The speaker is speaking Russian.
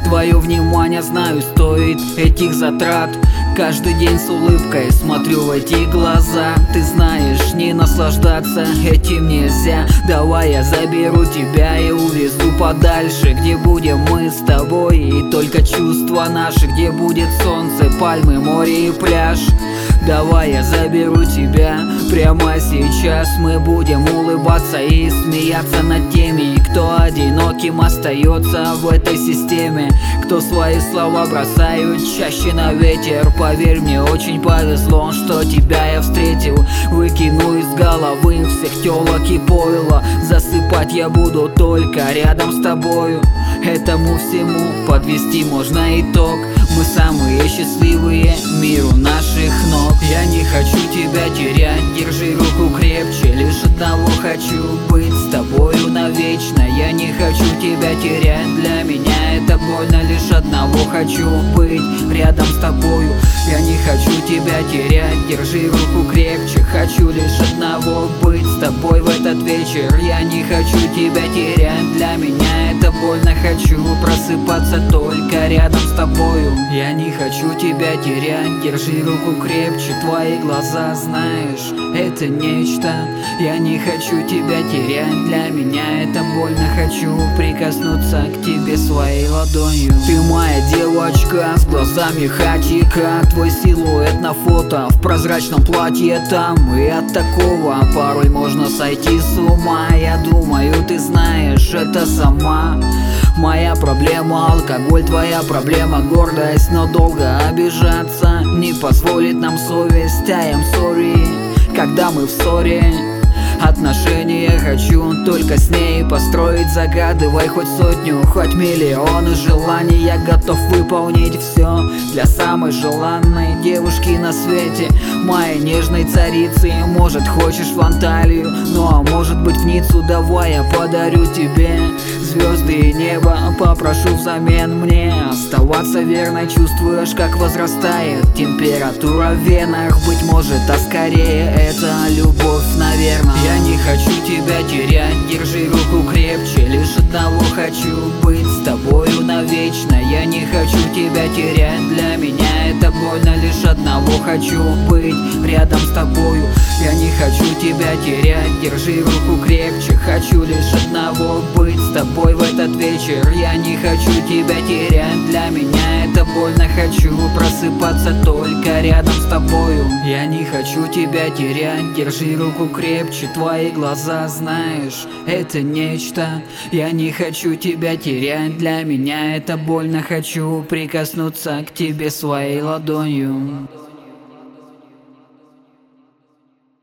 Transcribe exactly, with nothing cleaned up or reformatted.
Твое внимание, знаю, стоит этих затрат. Каждый день с улыбкой смотрю в эти глаза. Ты знаешь, не наслаждаться этим нельзя. Давай я заберу тебя и увезу подальше, где будем мы с тобой и только чувства наши, где будет солнце, пальмы, море и пляж. Давай я заберу тебя прямо сейчас. Мы будем улыбаться и смеяться над теми, кто одиноким остается в этой системе, кто свои слова бросают чаще на ветер. Поверь, мне очень повезло, что тебя я встретил. Выкину из головы всех телок и пойло. Засыпать я буду только рядом с тобою. Этому всему подвести можно итог. Мы самые счастливые миру наших ног. Я не хочу тебя терять, держи руку крепче. Лишь одного хочу быть с тобою навечно. Я не хочу тебя терять, для меня это больно. Лишь одного хочу быть рядом с тобою. Я не хочу тебя терять, держи руку крепче. Хочу лишь одного быть с тобой в этот вечер. Я не хочу тебя терять, для меня это больно. Хочу просыпаться только рядом с тобою. Я не хочу тебя терять, держи руку крепче. Твои глаза, знаешь, это нечто. Я не хочу тебя терять, для меня это больно. Хочу прикоснуться к тебе своей ладонью. Ты моя девочка с глазами хатика. Твой силуэт на фото в прозрачном платье там. И от такого порой можно сойти с ума. Я думаю, ты знаешь это сама. Моя проблема алкоголь, твоя проблема гордость. Но долго обижаться не позволит нам совесть. I am sorry, когда мы в ссоре. Отношения хочу только с ней построить. Загадывай хоть сотню, хоть миллионы желаний. Я готов выполнить все для самой желанной девушки на свете, моей нежной царицы. Может, хочешь в Анталию, ну а может быть в Ниццу. Давай я подарю тебе звезды и небо. Попрошу взамен мне оставаться верной. Чувствуешь, как возрастает температура в венах. Быть может, а скорее это любовь, наверное. Я не хочу тебя терять, держи руку крепче. Лишь одного хочу быть с тобою навечно. Я не хочу тебя терять, для меня это больно. Лишь одного хочу быть рядом с тобою. Я не хочу тебя терять, держи руку крепче. Хочу лишь одного быть с тобой в этот вечер. Я не хочу тебя терять, для меня это больно. Хочу просыпаться только рядом с тобою. Я не хочу тебя терять, держи руку крепче. Твои глаза, знаешь, это нечто. Я не хочу тебя терять, для меня это больно. Хочу прикоснуться к тебе своей ладонью.